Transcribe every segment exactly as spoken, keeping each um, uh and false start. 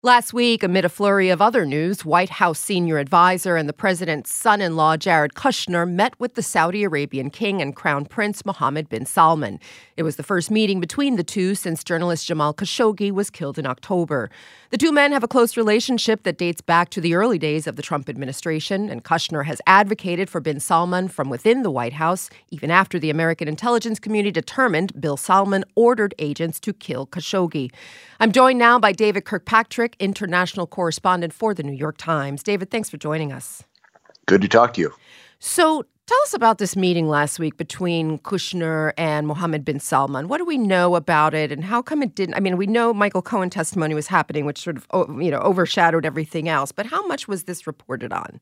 Last week, amid a flurry of other news, White House senior advisor and the president's son-in-law, Jared Kushner, met with the Saudi Arabian king and crown prince Mohammed bin Salman. It was the first meeting between the two since journalist Jamal Khashoggi was killed in October. The two men have a close relationship that dates back to the early days of the Trump administration, and Kushner has advocated for bin Salman from within the White House, even after the American intelligence community determined bin Salman ordered agents to kill Khashoggi. I'm joined now by David Kirkpatrick, international correspondent for the New York Times. David, thanks for joining us. Good to talk to you. So tell us about this meeting last week between Kushner and Mohammed bin Salman. What do we know about it, and how come it didn't? I mean, we know Michael Cohen testimony was happening, which sort of, you know, overshadowed everything else. But how much was this reported on?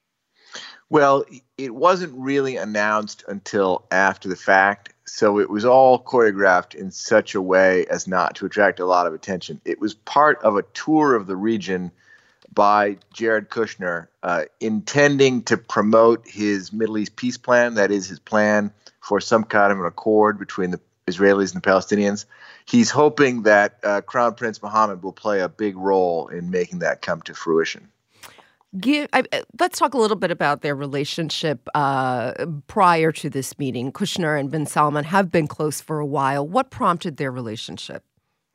Well, it wasn't really announced until after the fact. So it was all choreographed in such a way as not to attract a lot of attention. It was part of a tour of the region by Jared Kushner, uh, intending to promote his Middle East peace plan. That is his plan for some kind of an accord between the Israelis and the Palestinians. He's hoping that uh, Crown Prince Mohammed will play a big role in making that come to fruition. Give, I, let's talk a little bit about their relationship uh, prior to this meeting. Kushner and bin Salman have been close for a while. What prompted their relationship?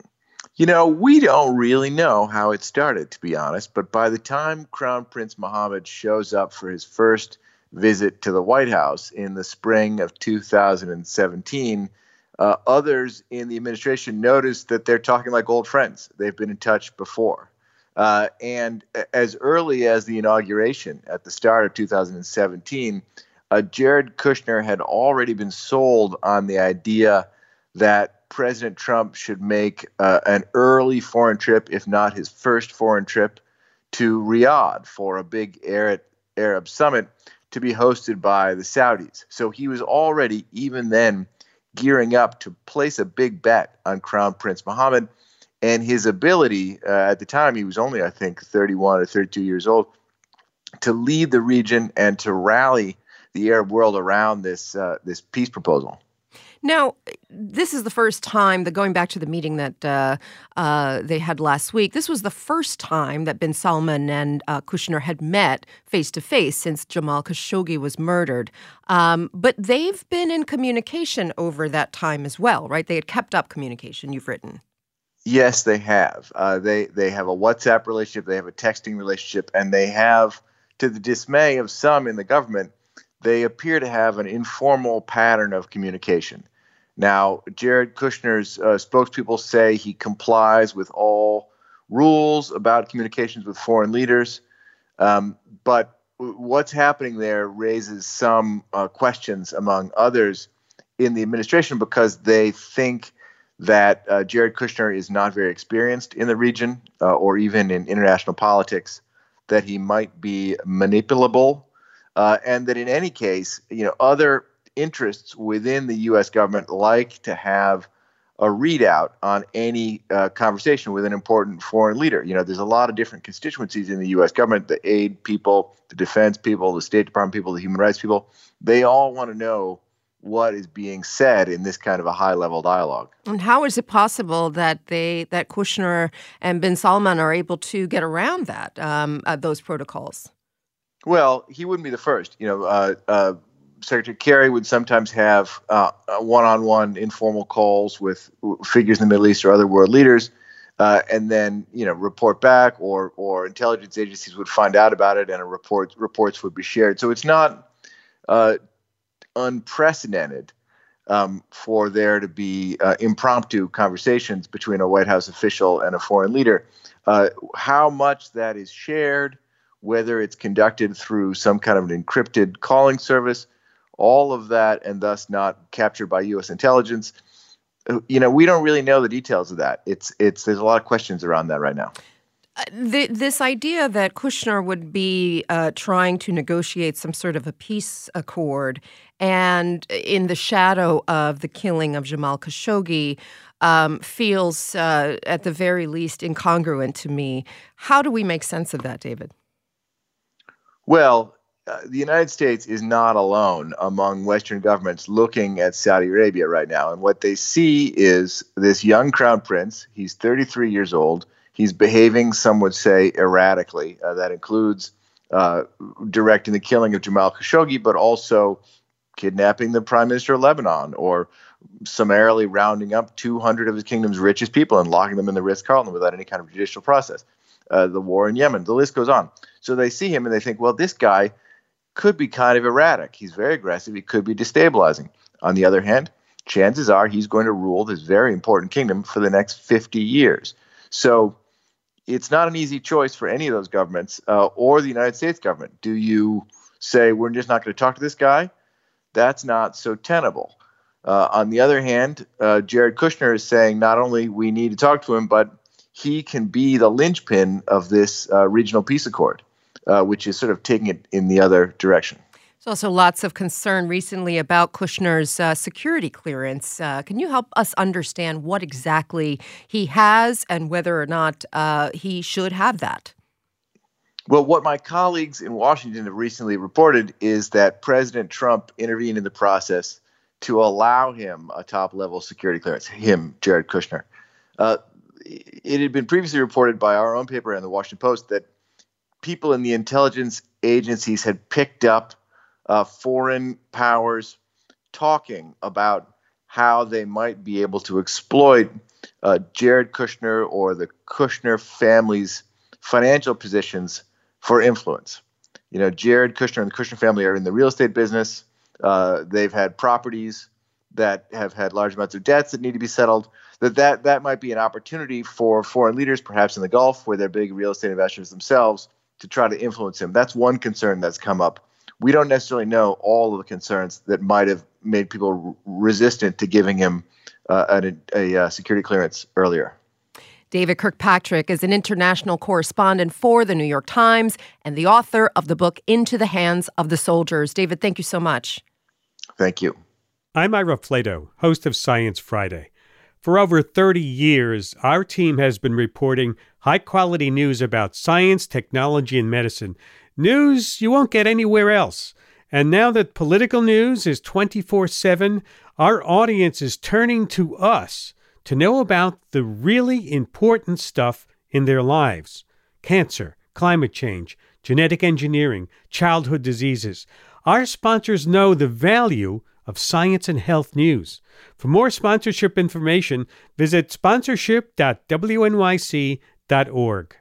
You know, we don't really know how it started, to be honest. But by the time Crown Prince Mohammed shows up for his first visit to the White House in the spring of two thousand seventeen, uh, others in the administration noticed that they're talking like old friends. They've been in touch before. Uh, and as early as the inauguration at the start of two thousand seventeen, uh, Jared Kushner had already been sold on the idea that President Trump should make uh, an early foreign trip, if not his first foreign trip, to Riyadh for a big Arab, Arab summit to be hosted by the Saudis. So he was already, even then, gearing up to place a big bet on Crown Prince Mohammed. And his ability, uh, at the time, he was only, I think, thirty-one or thirty-two years old, to lead the region and to rally the Arab world around this uh, this peace proposal. Now, this is the first time that going back to the meeting that uh, uh, they had last week, this was the first time that bin Salman and uh, Kushner had met face-to-face since Jamal Khashoggi was murdered. Um, but they've been in communication over that time as well, right? They had kept up communication, you've written. Yes, they have. Uh, they they have a WhatsApp relationship, they have a texting relationship, and they have, to the dismay of some in the government, they appear to have an informal pattern of communication. Now, Jared Kushner's uh, spokespeople say he complies with all rules about communications with foreign leaders, um, but what's happening there raises some uh, questions among others in the administration because they think that uh, Jared Kushner is not very experienced in the region uh, or even in international politics, that he might be manipulable, uh, and that in any case, you know, other interests within the U S government like to have a readout on any uh, conversation with an important foreign leader. You know, there's a lot of different constituencies in the U S government, the aid people, the defense people, the State Department people, the human rights people. They all want to know what is being said in this kind of a high-level dialogue. And how is it possible that they that Kushner and bin Salman are able to get around that, um, uh, those protocols? Well, he wouldn't be the first. You know, uh, uh, Secretary Kerry would sometimes have uh, one-on-one informal calls with figures in the Middle East or other world leaders, uh, and then, you know, report back, or or intelligence agencies would find out about it, and a report reports would be shared. So it's not Uh, unprecedented um, for there to be uh, impromptu conversations between a White House official and a foreign leader. Uh, how much that is shared, whether it's conducted through some kind of an encrypted calling service, all of that, and thus not captured by U S intelligence, you know, we don't really know the details of that. It's it's there's a lot of questions around that right now. The, this idea that Kushner would be uh, trying to negotiate some sort of a peace accord, and in the shadow of the killing of Jamal Khashoggi, um, feels uh, at the very least incongruent to me. How do we make sense of that, David? Well, uh, the United States is not alone among Western governments looking at Saudi Arabia right now. And what they see is this young crown prince. He's thirty-three years old. He's behaving, some would say, erratically. Uh, that includes uh, directing the killing of Jamal Khashoggi, but also kidnapping the prime minister of Lebanon, or summarily rounding up two hundred of his kingdom's richest people and locking them in the Ritz-Carlton without any kind of judicial process. Uh, the war in Yemen, the list goes on. So they see him and they think, well, this guy could be kind of erratic. He's very aggressive. He could be destabilizing. On the other hand, chances are he's going to rule this very important kingdom for the next fifty years. So it's not an easy choice for any of those governments uh, or the United States government. Do you say, we're just not going to talk to this guy? That's not so tenable. Uh, on the other hand, uh, Jared Kushner is saying not only we need to talk to him, but he can be the linchpin of this uh, regional peace accord, uh, which is sort of taking it in the other direction. There's also lots of concern recently about Kushner's uh, security clearance. Uh, can you help us understand what exactly he has and whether or not uh, he should have that? Well, what my colleagues in Washington have recently reported is that President Trump intervened in the process to allow him a top-level security clearance, him, Jared Kushner. Uh, it had been previously reported by our own paper and the Washington Post that people in the intelligence agencies had picked up uh, foreign powers talking about how they might be able to exploit uh, Jared Kushner or the Kushner family's financial positions for influence. You know, Jared Kushner and the Kushner family are in the real estate business. Uh, they've had properties that have had large amounts of debts that need to be settled. That, that that might be an opportunity for foreign leaders, perhaps in the Gulf, where they're big real estate investors themselves, to try to influence him. That's one concern that's come up. We don't necessarily know all of the concerns that might have made people r- resistant to giving him uh, a, a, a security clearance earlier. David Kirkpatrick is an international correspondent for The New York Times and the author of the book Into the Hands of the Soldiers. David, thank you so much. Thank you. I'm Ira Flato, host of Science Friday. For over thirty years, our team has been reporting high-quality news about science, technology, and medicine. News you won't get anywhere else. And now that political news is twenty-four seven, our audience is turning to us to know about the really important stuff in their lives. Cancer, climate change, genetic engineering, childhood diseases. Our sponsors know the value of science and health news. For more sponsorship information, visit sponsorship dot w n y c dot org.